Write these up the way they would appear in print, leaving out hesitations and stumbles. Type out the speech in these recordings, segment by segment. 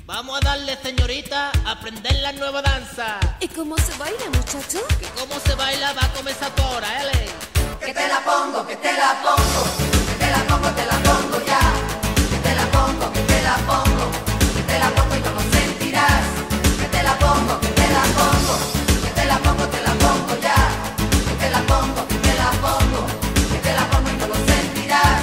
Vamos a darle, señorita, a aprender la nueva danza. ¿Y cómo se baila, muchacho? Que cómo se baila va a comenzar tú ahora, ¿eh? Que te la pongo, que te la pongo, que te la pongo, te la pongo ya. Que te la pongo, que te la pongo, que te la pongo y no lo sentirás. Que te la pongo, que te la pongo, que te la pongo, te la pongo ya. Que te la pongo, que te la pongo, que te la pongo y no lo sentirás.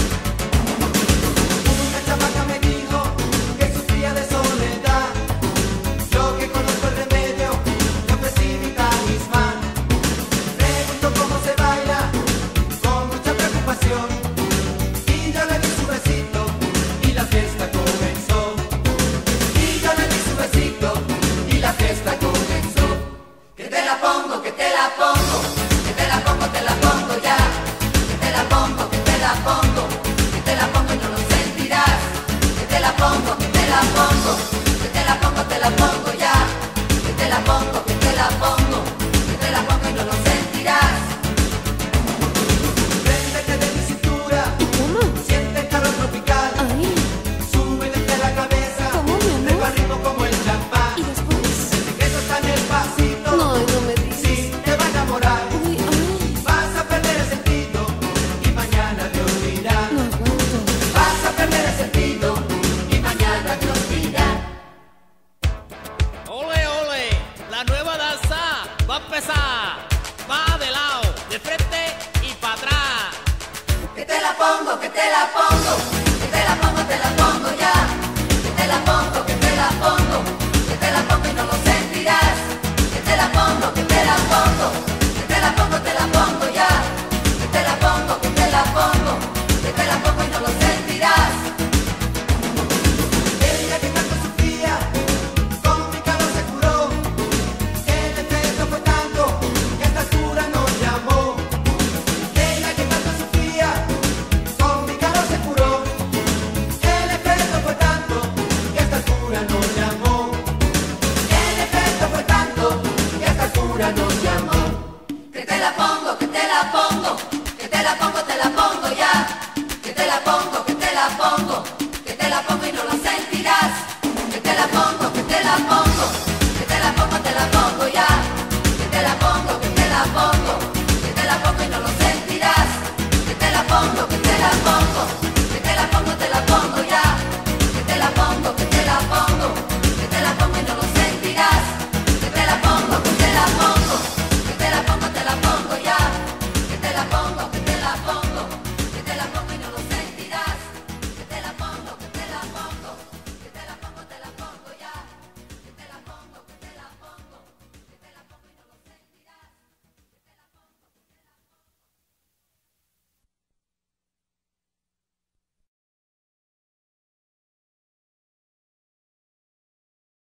Una chamaca me dijo que sufría de soledad. Yo que conozco el remedio, le ofrecí mi talismán. Pregunto cómo se baila, con mucha preocupación. Y yo le di su besito, y la fiesta comenzó. Y yo le di su besito, y la fiesta comenzó. Que te la pongo, que te la pongo, que te la pongo, te la pongo ya. Que te la pongo, que te la pongo, que te la pongo y no lo sentirás. Que te la pongo, que te la pongo.